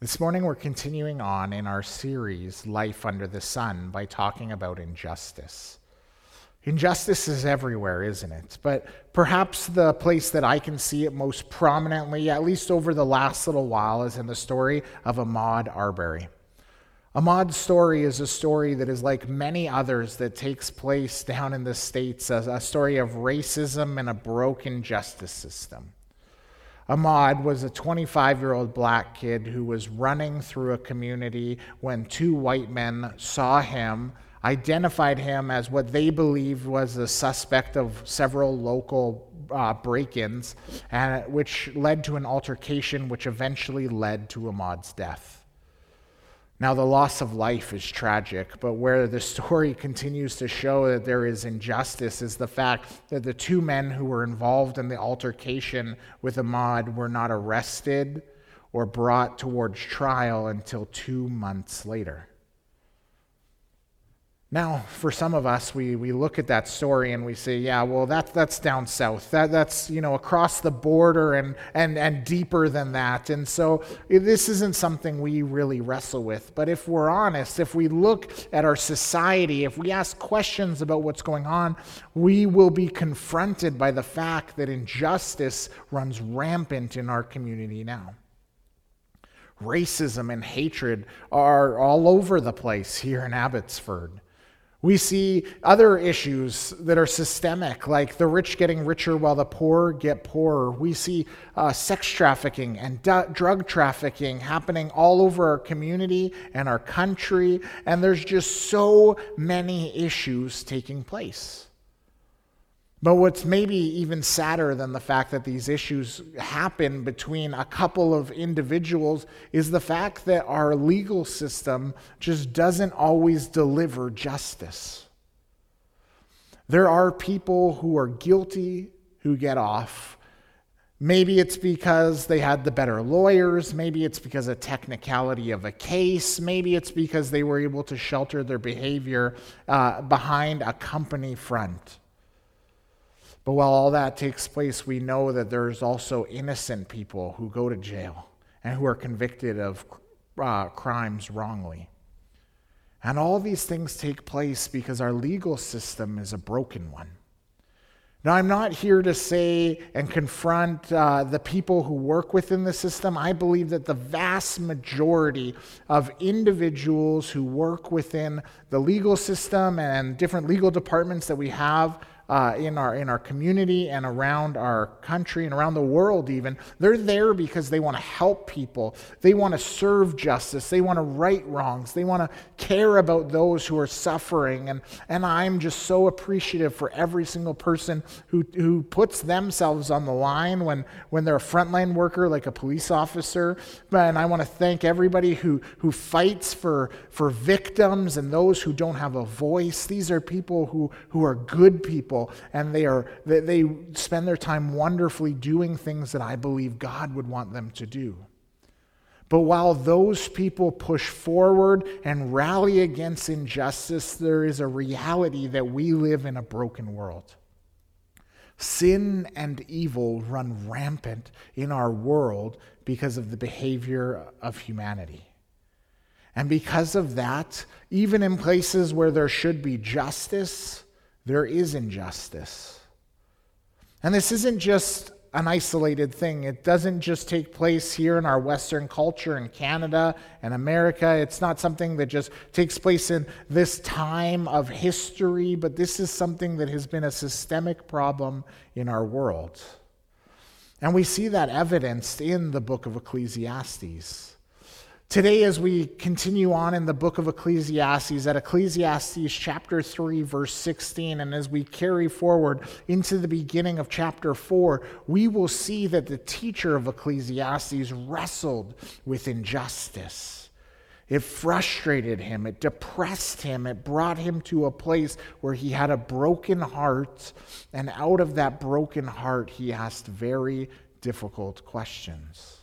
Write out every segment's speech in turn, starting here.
This morning, we're continuing on in our series, Life Under the Sun, by talking about injustice. Injustice is everywhere, isn't it? But perhaps the place that I can see it most prominently, at least over the last little while, is in the story of Ahmaud Arbery. Ahmaud's story is a story that is like many others that takes place down in the States, as a story of racism and a broken justice system. Ahmaud was a 25-year-old black kid who was running through a community when two white men saw him, identified him as what they believed was the suspect of several local break-ins, which led to an altercation which eventually led to Ahmaud's death. Now, the loss of life is tragic, but where the story continues to show that there is injustice is the fact that the two men who were involved in the altercation with Ahmaud were not arrested or brought towards trial until 2 months later. Now, for some of us, we look at that story and we say, yeah, well, that's down south. That's across the border and deeper than that. And so this isn't something we really wrestle with. But if we're honest, if we look at our society, if we ask questions about what's going on, we will be confronted by the fact that injustice runs rampant in our community now. Racism and hatred are all over the place here in Abbotsford. We see other issues that are systemic, like the rich getting richer while the poor get poorer. We see sex trafficking and drug trafficking happening all over our community and our country, and there's just so many issues taking place. But what's maybe even sadder than the fact that these issues happen between a couple of individuals is the fact that our legal system just doesn't always deliver justice. There are people who are guilty who get off. Maybe it's because they had the better lawyers. Maybe it's because of technicality of a case. Maybe it's because they were able to shelter their behavior behind a company front. But while all that takes place, we know that there's also innocent people who go to jail and who are convicted of crimes wrongly. And all these things take place because our legal system is a broken one. Now, I'm not here to say and confront the people who work within the system. I believe that the vast majority of individuals who work within the legal system and different legal departments that we have in our community and around our country and around the world even, they're there because they want to help people. They want to serve justice. They want to right wrongs. They want to care about those who are suffering. And I'm just so appreciative for every single person who puts themselves on the line when they're a frontline worker like a police officer. And I want to thank everybody who fights for victims and those who don't have a voice. These are people who are good people. And they spend their time wonderfully doing things that I believe God would want them to do. But while those people push forward and rally against injustice, there is a reality that we live in a broken world. Sin and evil run rampant in our world because of the behavior of humanity. And because of that, even in places where there should be justice, there is injustice. And this isn't just an isolated thing. It doesn't just take place here in our Western culture in Canada and America. It's not something that just takes place in this time of history, but this is something that has been a systemic problem in our world. And we see that evidenced in the book of Ecclesiastes. Today, as we continue on in the book of Ecclesiastes, at Ecclesiastes chapter 3, verse 16, and as we carry forward into the beginning of chapter 4, we will see that the teacher of Ecclesiastes wrestled with injustice. It frustrated him, it depressed him, it brought him to a place where he had a broken heart, and out of that broken heart, he asked very difficult questions.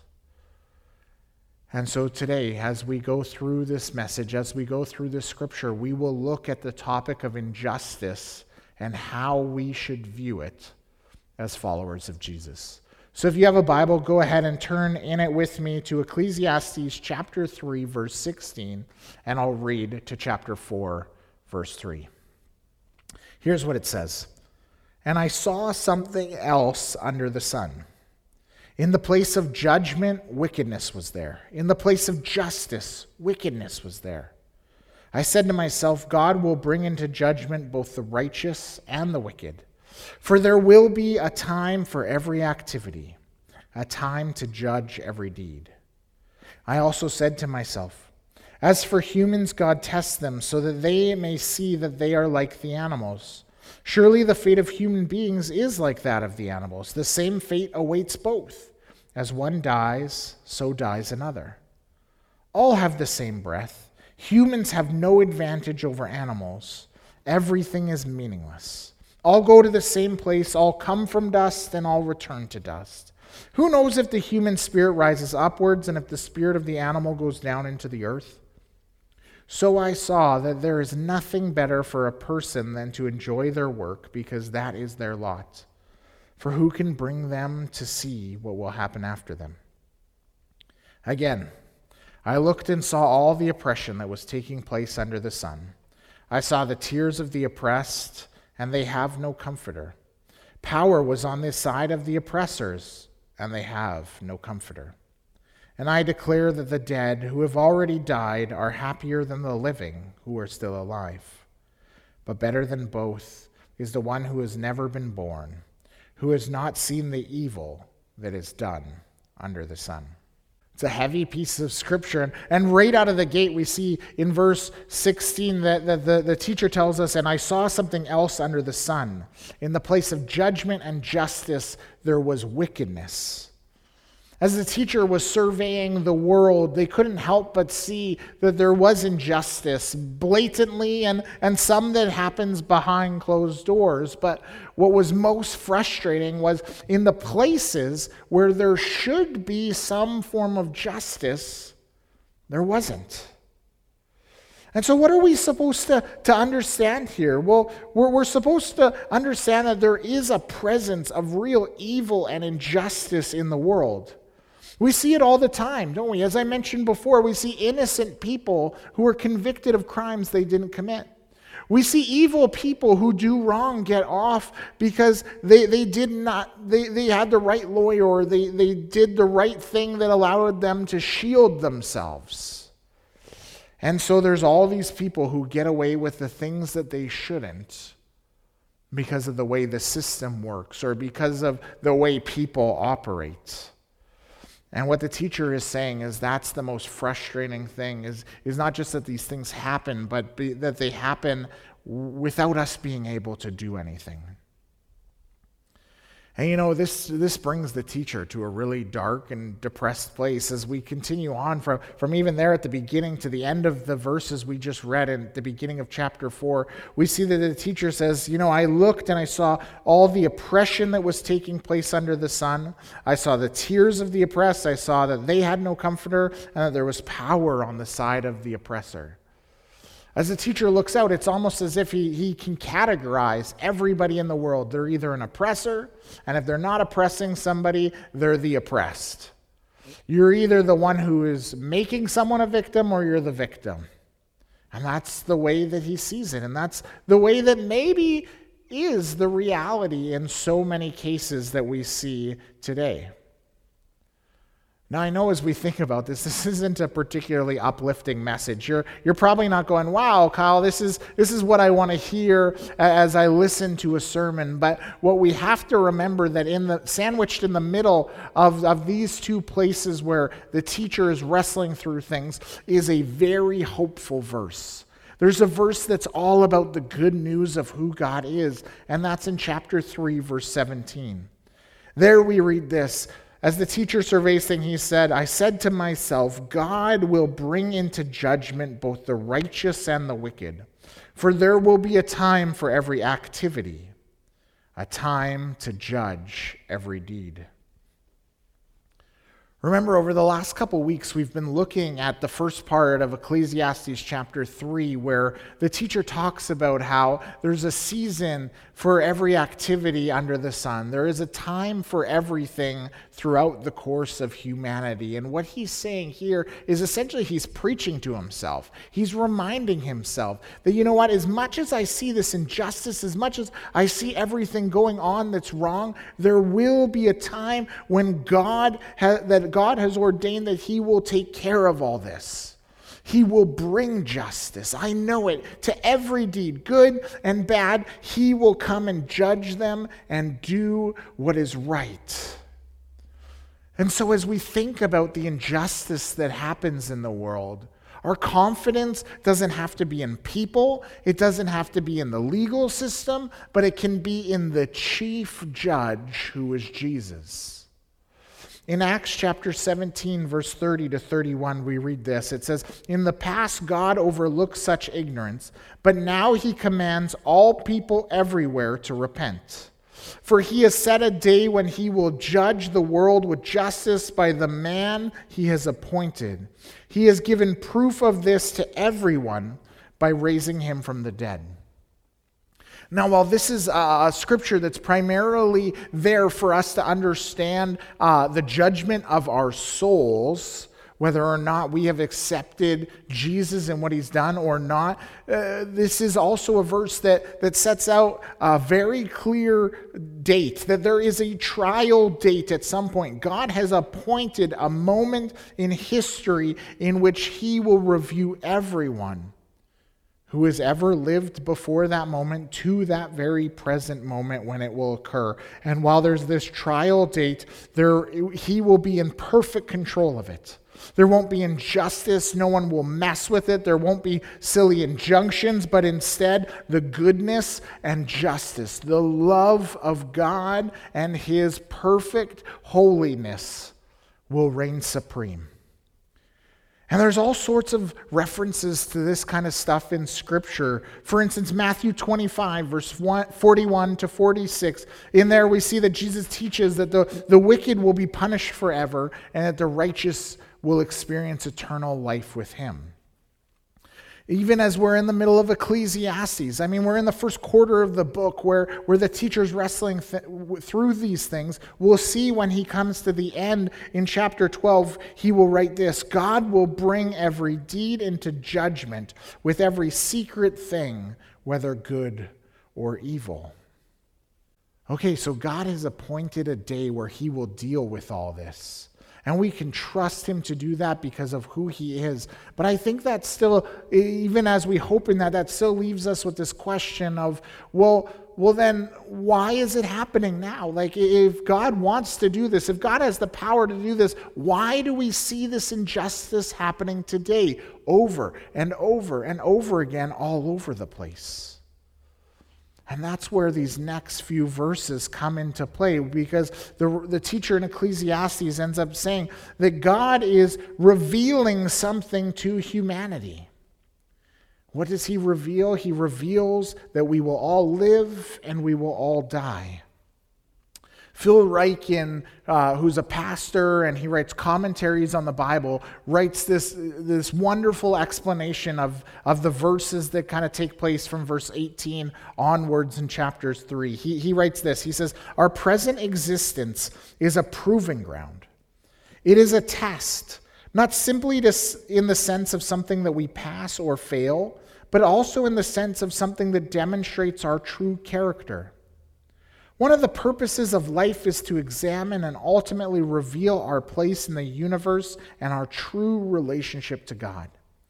And so today, as we go through this message, as we go through this scripture, we will look at the topic of injustice and how we should view it as followers of Jesus. So if you have a Bible, go ahead and turn in it with me to Ecclesiastes chapter 3, verse 16, and I'll read to chapter 4, verse 3. Here's what it says. And I saw something else under the sun. In the place of judgment, wickedness was there. In the place of justice, wickedness was there. I said to myself, God will bring into judgment both the righteous and the wicked. For there will be a time for every activity, a time to judge every deed. I also said to myself, as for humans, God tests them so that they may see that they are like the animals. Surely the fate of human beings is like that of the animals. The same fate awaits both. As one dies, so dies another. All have the same breath. Humans have no advantage over animals. Everything is meaningless. All go to the same place, all come from dust, and all return to dust. Who knows if the human spirit rises upwards and if the spirit of the animal goes down into the earth? So I saw that there is nothing better for a person than to enjoy their work, because that is their lot. For who can bring them to see what will happen after them? Again, I looked and saw all the oppression that was taking place under the sun. I saw the tears of the oppressed, and they have no comforter. Power was on the side of the oppressors, and they have no comforter. And I declare that the dead who have already died are happier than the living who are still alive. But better than both is the one who has never been born, who has not seen the evil that is done under the sun. It's a heavy piece of scripture. And right out of the gate, we see in verse 16 that the teacher tells us, and I saw something else under the sun. In the place of judgment and justice, there was wickedness. As the teacher was surveying the world, they couldn't help but see that there was injustice blatantly and some that happens behind closed doors. But what was most frustrating was in the places where there should be some form of justice, there wasn't. And so what are we supposed to understand here? Well, we're supposed to understand that there is a presence of real evil and injustice in the world. We see it all the time, don't we? As I mentioned before, we see innocent people who are convicted of crimes they didn't commit. We see evil people who do wrong get off because they had the right lawyer, or they did the right thing that allowed them to shield themselves. And so there's all these people who get away with the things that they shouldn't because of the way the system works or because of the way people operate. And what the teacher is saying is that's the most frustrating thing, is not just that these things happen, but that they happen without us being able to do anything. And this brings the teacher to a really dark and depressed place as we continue on from even there at the beginning to the end of the verses we just read in the beginning of chapter 4. We see that the teacher says, I looked and I saw all the oppression that was taking place under the sun. I saw the tears of the oppressed. I saw that they had no comforter and that there was power on the side of the oppressor. As the teacher looks out, it's almost as if he can categorize everybody in the world. They're either an oppressor, and if they're not oppressing somebody, they're the oppressed. You're either the one who is making someone a victim, or you're the victim. And that's the way that he sees it, and that's the way that maybe is the reality in so many cases that we see today. Now, I know as we think about this isn't a particularly uplifting message. You're probably not going, wow, Kyle, this is what I want to hear as I listen to a sermon. But what we have to remember that sandwiched in the middle of these two places where the teacher is wrestling through things is a very hopeful verse. There's a verse that's all about the good news of who God is, and that's in chapter 3, verse 17. There we read this. As the teacher surveys things, he said, I said to myself, God will bring into judgment both the righteous and the wicked, for there will be a time for every activity, a time to judge every deed. Remember, over the last couple weeks, we've been looking at the first part of Ecclesiastes chapter 3, where the teacher talks about how there's a season for every activity under the sun. There is a time for everything throughout the course of humanity. And what he's saying here is essentially he's preaching to himself. He's reminding himself that, you know what, as much as I see this injustice, as much as I see everything going on that's wrong, there will be a time when God has ordained that he will take care of all this. He will bring justice. I know it. To every deed, good and bad, he will come and judge them and do what is right. And so as we think about the injustice that happens in the world, our confidence doesn't have to be in people. It doesn't have to be in the legal system, but it can be in the chief judge, who is Jesus. In Acts chapter 17, verse 30 to 31, we read this. It says, "In the past, God overlooked such ignorance, but now he commands all people everywhere to repent. For he has set a day when he will judge the world with justice by the man he has appointed. He has given proof of this to everyone by raising him from the dead." Now, while this is a scripture that's primarily there for us to understand the judgment of our souls, whether or not we have accepted Jesus and what he's done or not, this is also a verse that sets out a very clear date, that there is a trial date at some point. God has appointed a moment in history in which he will review everyone who has ever lived before that moment to that very present moment when it will occur. And while there's this trial date, he will be in perfect control of it. There won't be injustice. No one will mess with it. There won't be silly injunctions, but instead the goodness and justice, the love of God and his perfect holiness will reign supreme. And there's all sorts of references to this kind of stuff in Scripture. For instance, Matthew 25, verse 41 to 46. In there we see that Jesus teaches that the wicked will be punished forever and that the righteous will experience eternal life with him. Even as we're in the middle of Ecclesiastes, we're in the first quarter of the book where the teacher's wrestling through these things. We'll see when he comes to the end in chapter 12, he will write this: "God will bring every deed into judgment with every secret thing, whether good or evil." Okay, so God has appointed a day where he will deal with all this. And we can trust him to do that because of who he is. But I think that still, even as we hope in that still leaves us with this question of, well, then why is it happening now? Like, if God wants to do this, if God has the power to do this, why do we see this injustice happening today over and over and over again all over the place? And that's where these next few verses come into play, because the teacher in Ecclesiastes ends up saying that God is revealing something to humanity. What does he reveal? He reveals that we will all live and we will all die. Phil Ryken, who's a pastor and he writes commentaries on the Bible, writes this wonderful explanation of the verses that kind of take place from verse 18 onwards in chapters 3. He writes this. He says, "Our present existence is a proving ground. It is a test, not simply in the sense of something that we pass or fail, but also in the sense of something that demonstrates our true character. One of the purposes of life is to examine and ultimately reveal our place in the universe and our true relationship to God.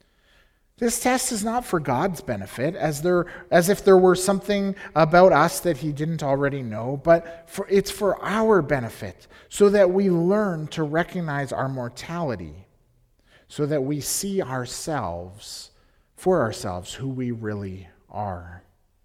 This test is not for God's benefit, as if there were something about us that he didn't already know, but it's for our benefit, so that we learn to recognize our mortality, so that we see ourselves, for ourselves, who we really are."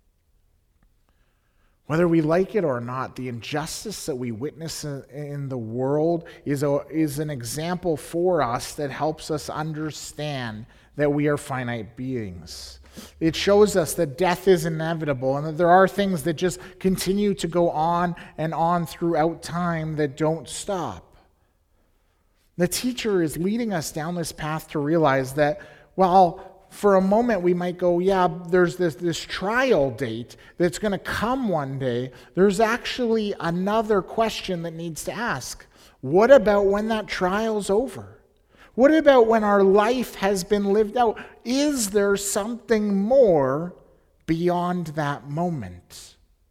Whether we like it or not, the injustice that we witness in the world is an example for us that helps us understand that we are finite beings. It shows us that death is inevitable and that there are things that just continue to go on and on throughout time that don't stop. The teacher is leading us down this path to realize that while for a moment we might go, yeah, there's this trial date that's going to come one day, there's actually another question that needs to ask. What about when that trial's over? What about when our life has been lived out? Is there something more beyond that moment?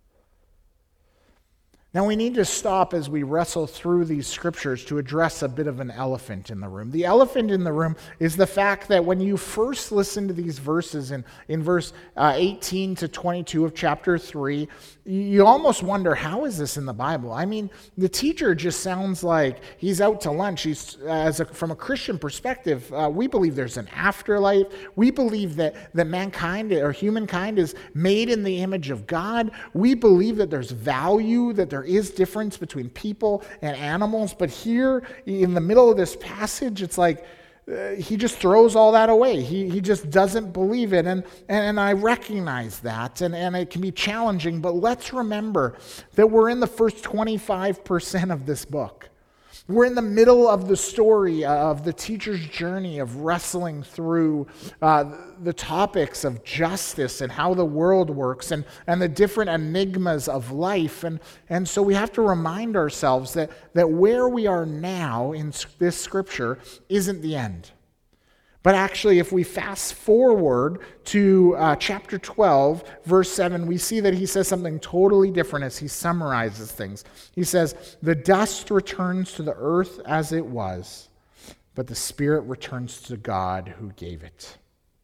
Now, we need to stop as we wrestle through these scriptures to address a bit of an elephant in the room. The elephant in the room is the fact that when you first listen to these verses in verse 18 to 22 of chapter 3, you almost wonder, how is this in the Bible? I mean, the teacher just sounds like he's out to lunch. From a Christian perspective, we believe there's an afterlife. We believe that mankind or humankind is made in the image of God. We believe that there's value, that there is difference between people and animals, but here in the middle of this passage, it's like he just throws all that away. He just doesn't believe it, and I recognize that, and it can be challenging, but let's remember that we're in the first 25% of this book. We're in the middle of the story of the teacher's journey of wrestling through the topics of justice and how the world works and the different enigmas of life. And so we have to remind ourselves that where we are now in this scripture isn't the end. But actually, if we fast forward to chapter 12, verse 7, we see that he says something totally different as he summarizes things. He says, "The dust returns to the earth as it was, but the spirit returns to God who gave it."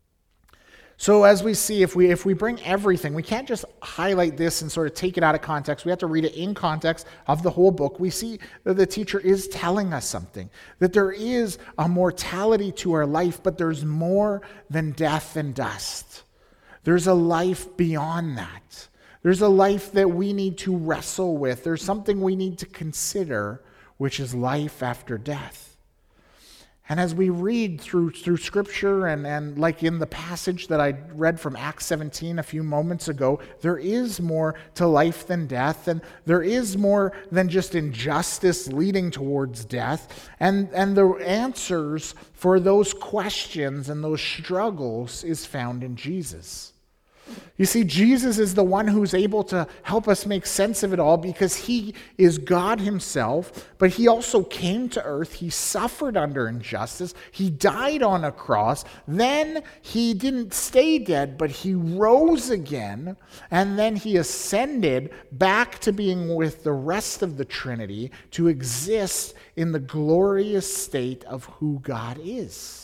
So as we see, if we bring everything, we can't just highlight this and sort of take it out of context. We have to read it in context of the whole book. We see that the teacher is telling us something, that there is a mortality to our life, but there's more than death and dust. There's a life beyond that. There's a life that we need to wrestle with. There's something we need to consider, which is life after death. And as we read through Scripture and like in the passage that I read from Acts 17 a few moments ago, there is more to life than death, and there is more than just injustice leading towards death. And the answers for those questions and those struggles is found in Jesus. You see, Jesus is the one who's able to help us make sense of it all because he is God himself, but he also came to earth. He suffered under injustice. He died on a cross. Then he didn't stay dead, but he rose again, and then he ascended back to being with the rest of the Trinity to exist in the glorious state of who God is.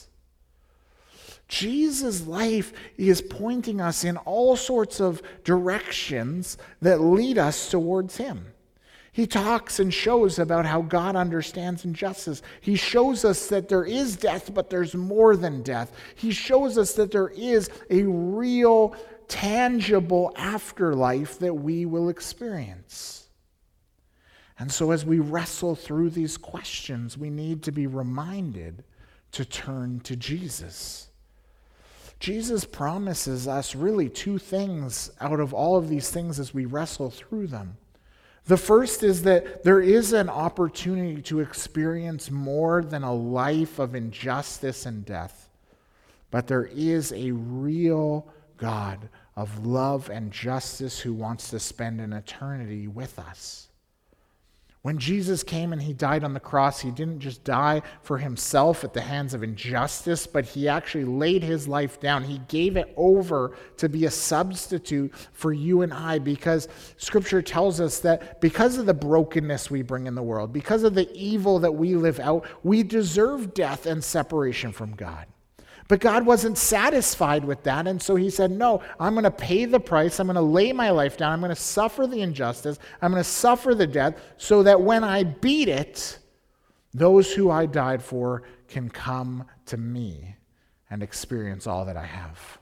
Jesus' life is pointing us in all sorts of directions that lead us towards him. He talks and shows about how God understands injustice. He shows us that there is death, but there's more than death. He shows us that there is a real, tangible afterlife that we will experience. And so as we wrestle through these questions, we need to be reminded to turn to Jesus. Jesus promises us really two things out of all of these things as we wrestle through them. The first is that there is an opportunity to experience more than a life of injustice and death, but there is a real God of love and justice who wants to spend an eternity with us. When Jesus came and he died on the cross, he didn't just die for himself at the hands of injustice, but he actually laid his life down. He gave it over to be a substitute for you and I, because Scripture tells us that because of the brokenness we bring in the world, because of the evil that we live out, we deserve death and separation from God. But God wasn't satisfied with that, and so he said, no, I'm going to pay the price. I'm going to lay my life down. I'm going to suffer the injustice. I'm going to suffer the death so that when I beat it, those who I died for can come to me and experience all that I have.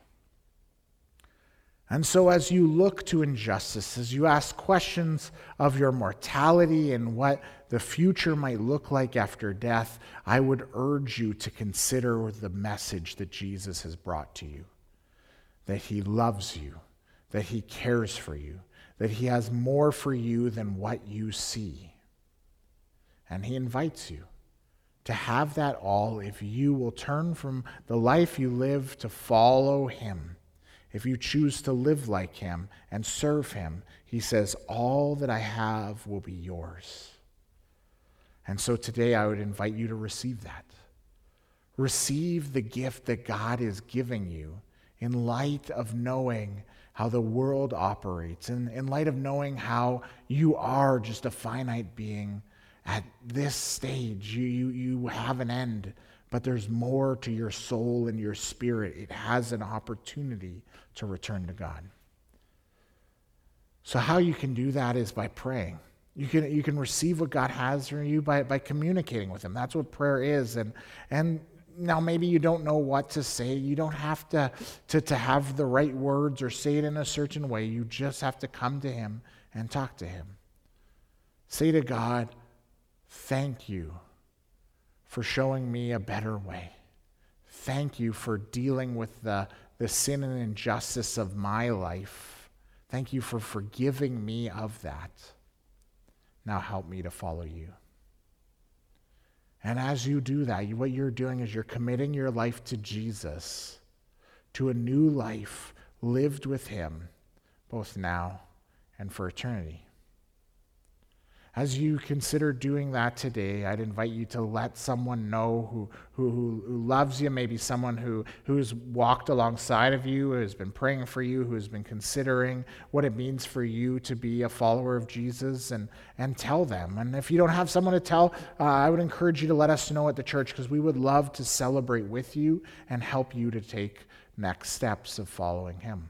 And so as you look to injustice, as you ask questions of your mortality and what the future might look like after death, I would urge you to consider the message that Jesus has brought to you. That he loves you, that he cares for you, that he has more for you than what you see. And he invites you to have that all if you will turn from the life you live to follow him. If you choose to live like him and serve him, he says, all that I have will be yours. And so today I would invite you to receive that. Receive the gift that God is giving you in light of knowing how the world operates, and in light of knowing how you are just a finite being at this stage. You have an end, but there's more to your soul and your spirit. It has an opportunity to return to God. So how you can do that is by praying. You can receive what God has for you by communicating with him. That's what prayer is. And now maybe you don't know what to say. You don't have to have the right words or say it in a certain way. You just have to come to him and talk to him. Say to God, thank you for showing me a better way. Thank you for dealing with the sin and injustice of my life. Thank you for forgiving me of that. Now help me to follow you. And as you do that, what you're doing is you're committing your life to Jesus, to a new life lived with him, both now and for eternity. As you consider doing that today, I'd invite you to let someone know who loves you, maybe someone who's walked alongside of you, who has been praying for you, who has been considering what it means for you to be a follower of Jesus, and tell them. And if you don't have someone to tell, I would encourage you to let us know at the church, because we would love to celebrate with you and help you to take next steps of following him.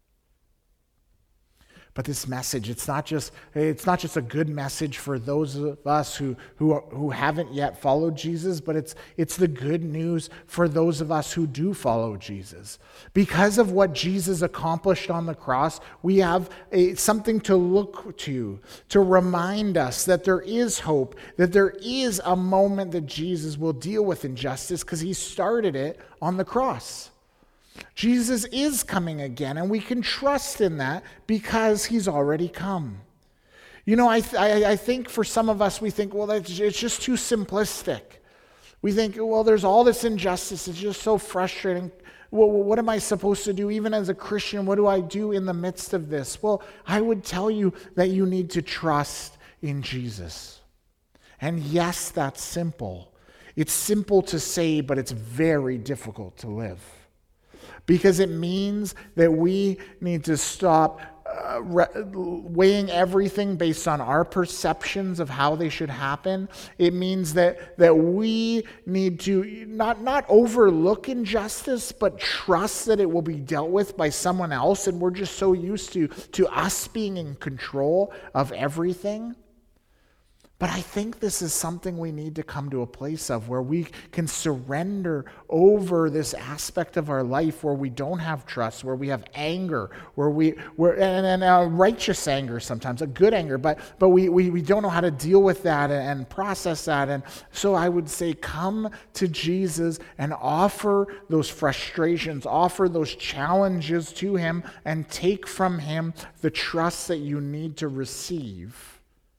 But this message, it's not just a good message for those of us who haven't yet followed Jesus, but it's the good news for those of us who do follow Jesus. Because of what Jesus accomplished on the cross, we have something to look to remind us that there is hope, that there is a moment that Jesus will deal with injustice, because he started it on the cross. Jesus is coming again, and we can trust in that because he's already come. You know, I think for some of us, we think, well, it's just too simplistic. We think, well, there's all this injustice. It's just so frustrating. Well, what am I supposed to do? Even as a Christian, what do I do in the midst of this? Well, I would tell you that you need to trust in Jesus. And yes, that's simple. It's simple to say, but it's very difficult to live. Because it means that we need to stop weighing everything based on our perceptions of how they should happen. It means that we need to not overlook injustice, but trust that it will be dealt with by someone else. And we're just so used to us being in control of everything. But I think this is something we need to come to a place of, where we can surrender over this aspect of our life where we don't have trust, where we have anger, and righteous anger sometimes, a good anger, but we don't know how to deal with that and process that. And so I would say, come to Jesus and offer those frustrations, offer those challenges to him, and take from him the trust that you need to receive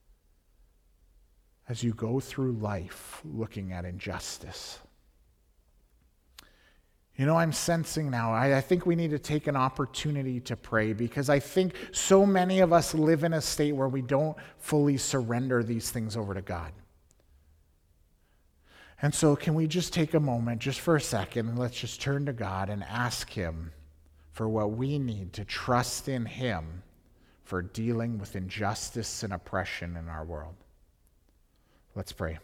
as you go through life looking at injustice. You know, I'm sensing now, I think we need to take an opportunity to pray, because I think so many of us live in a state where we don't fully surrender these things over to God. And so can we just take a moment, just for a second, and let's just turn to God and ask him for what we need to trust in him for dealing with injustice and oppression in our world. Let's pray.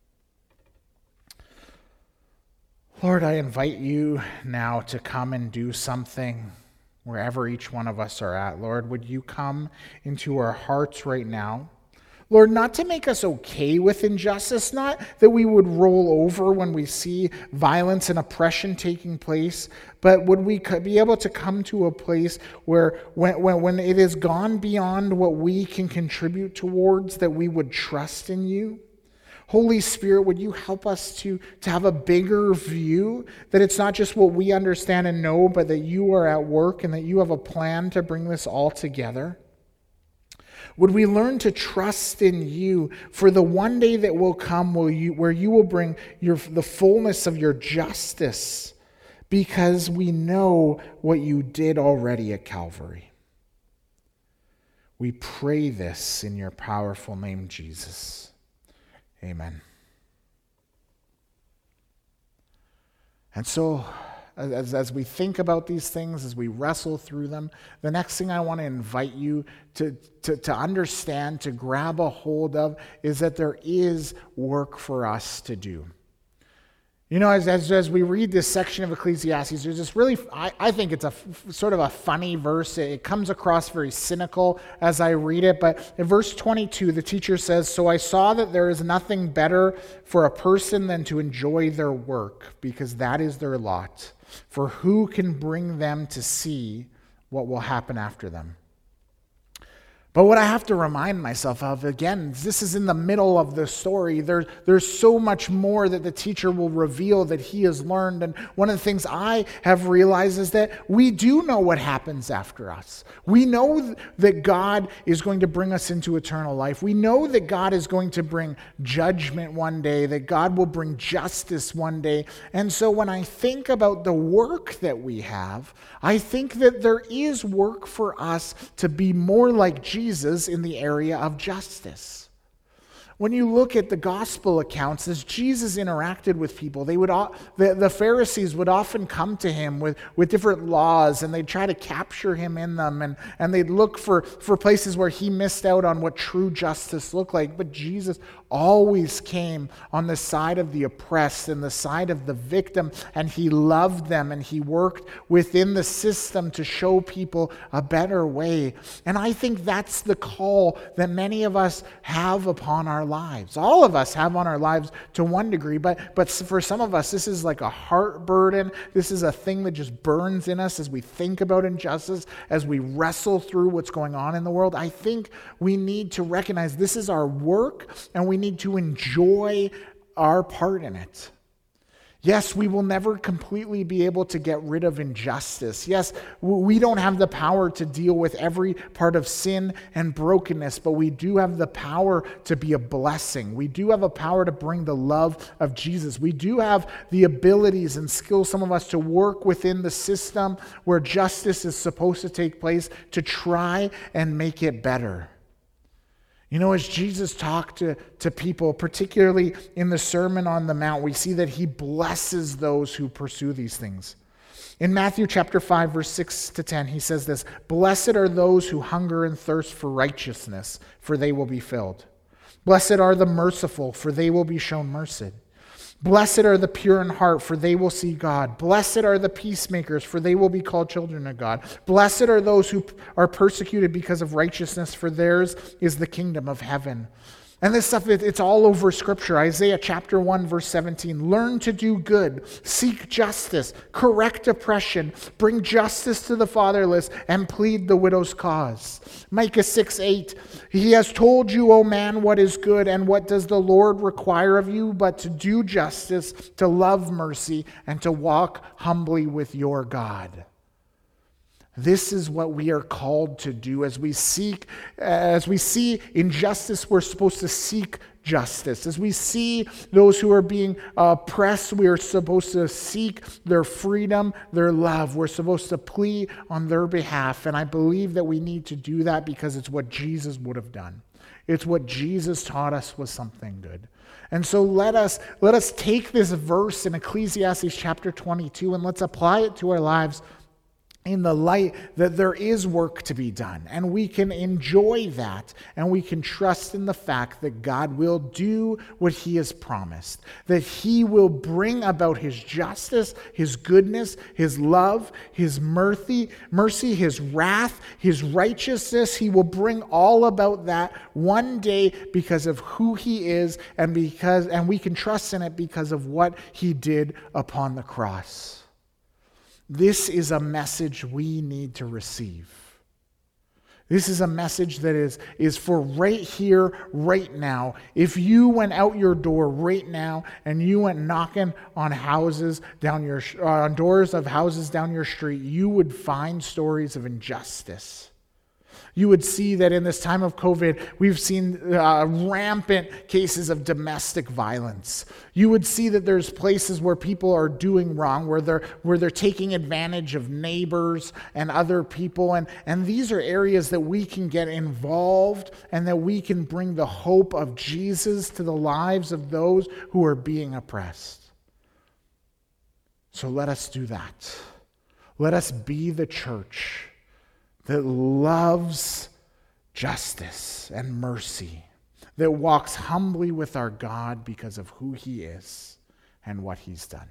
Lord, I invite you now to come and do something wherever each one of us are at. Lord, would you come into our hearts right now? Lord, not to make us okay with injustice, not that we would roll over when we see violence and oppression taking place, but would we be able to come to a place where when it has gone beyond what we can contribute towards, that we would trust in you? Holy Spirit, would you help us to have a bigger view, that it's not just what we understand and know, but that you are at work and that you have a plan to bring this all together? Would we learn to trust in you for the one day that will come where you will bring the fullness of your justice, because we know what you did already at Calvary. We pray this in your powerful name, Jesus. Amen. And so, as we think about these things, as we wrestle through them, the next thing I want to invite you to understand, to grab a hold of, is that there is work for us to do. You know, as we read this section of Ecclesiastes, there's this really, I think it's a sort of a funny verse. It comes across very cynical as I read it, but in verse 22, the teacher says, "So I saw that there is nothing better for a person than to enjoy their work, because that is their lot. For who can bring them to see what will happen after them?" But what I have to remind myself of, again, this is in the middle of the story. There's so much more that the teacher will reveal that he has learned. And one of the things I have realized is that we do know what happens after us. We know that God is going to bring us into eternal life. We know that God is going to bring judgment one day, that God will bring justice one day. And so when I think about the work that we have, I think that there is work for us to be more like Jesus in the area of justice. When you look at the gospel accounts, as Jesus interacted with people, the Pharisees would often come to him with different laws, and they'd try to capture him in them, and they'd look for places where he missed out on what true justice looked like. But Jesus always came on the side of the oppressed and the side of the victim, and he loved them, and he worked within the system to show people a better way. And I think that's the call that many of us have upon our lives. All of us have on our lives to one degree, but for some of us, this is like a heart burden. This is a thing that just burns in us as we think about injustice, as we wrestle through what's going on in the world. I think we need to recognize this is our work, and we need to enjoy our part in it. Yes, we will never completely be able to get rid of injustice. Yes, we don't have the power to deal with every part of sin and brokenness, but we do have the power to be a blessing. We do have a power to bring the love of Jesus. We do have the abilities and skills, some of us, to work within the system where justice is supposed to take place, to try and make it better. You know, as Jesus talked to people, particularly in the Sermon on the Mount, we see that he blesses those who pursue these things. In Matthew chapter 5, verse 6 to 10, he says this: "Blessed are those who hunger and thirst for righteousness, for they will be filled. Blessed are the merciful, for they will be shown mercy. Blessed are the pure in heart, for they will see God. Blessed are the peacemakers, for they will be called children of God. Blessed are those who are persecuted because of righteousness, for theirs is the kingdom of heaven." And this stuff, it's all over Scripture. Isaiah chapter 1, verse 17. "Learn to do good, seek justice, correct oppression, bring justice to the fatherless, and plead the widow's cause." Micah 6:8. "He has told you, O man, what is good, and what does the Lord require of you, but to do justice, to love mercy, and to walk humbly with your God." This is what we are called to do. As we see injustice, we're supposed to seek justice. As we see those who are being oppressed, we are supposed to seek their freedom, their love. We're supposed to plead on their behalf. And I believe that we need to do that because it's what Jesus would have done. It's what Jesus taught us was something good. And so let us take this verse in Ecclesiastes chapter 22 and let's apply it to our lives in the light that there is work to be done, and we can enjoy that, and we can trust in the fact that God will do what he has promised, that he will bring about his justice, his goodness, his love, his mercy, his wrath, his righteousness. He will bring all about that one day because of who he is, and we can trust in it because of what he did upon the cross. This is a message we need to receive. This is a message that is for right here, right now. If you went out your door right now and you went knocking on doors of houses down your street, you would find stories of injustice. You would see that in this time of COVID, we've seen rampant cases of domestic violence. You would see that there's places where people are doing wrong, where they're taking advantage of neighbors and other people. And these are areas that we can get involved and that we can bring the hope of Jesus to the lives of those who are being oppressed. So let us do that. Let us be the church that loves justice and mercy, that walks humbly with our God because of who he is and what he's done.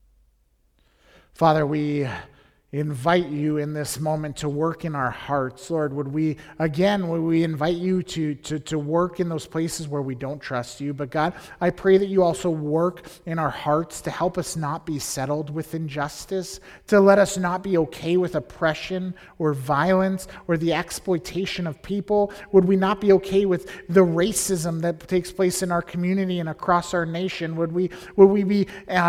Father, we invite you in this moment to work in our hearts. Lord, would we invite you to work in those places where we don't trust you. But God, I pray that you also work in our hearts to help us not be settled with injustice, to let us not be okay with oppression or violence or the exploitation of people. Would we not be okay with the racism that takes place in our community and across our nation? Would we be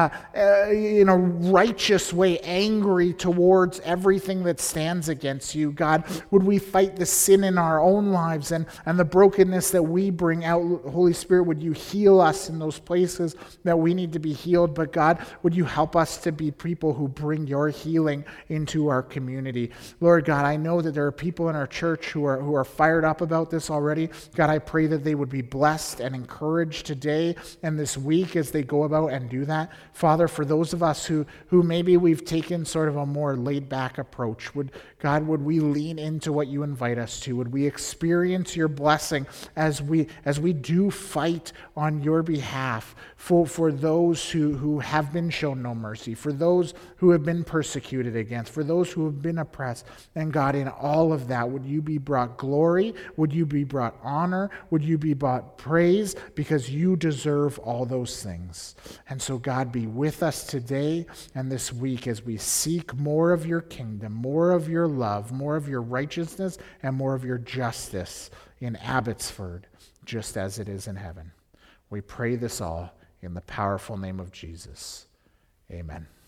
in a righteous way angry towards everything that stands against you? God, would we fight the sin in our own lives and the brokenness that we bring out? Holy Spirit, would you heal us in those places that we need to be healed? But God, would you help us to be people who bring your healing into our community? Lord God, I know that there are people in our church who are fired up about this already. God, I pray that they would be blessed and encouraged today and this week as they go about and do that. Father, for those of us who maybe we've taken sort of a more laid back approach, would we lean into what you invite us to? Would we experience your blessing as we do fight on your behalf for those who have been shown no mercy, for those who have been persecuted against, for those who have been oppressed? And God, in all of that, would you be brought glory? Would you be brought honor? Would you be brought praise? Because you deserve all those things. And so God, be with us today and this week as we seek more of your kingdom, more of your love, more of your righteousness, and more of your justice in Abbotsford, just as it is in heaven. We pray this all in the powerful name of Jesus. Amen.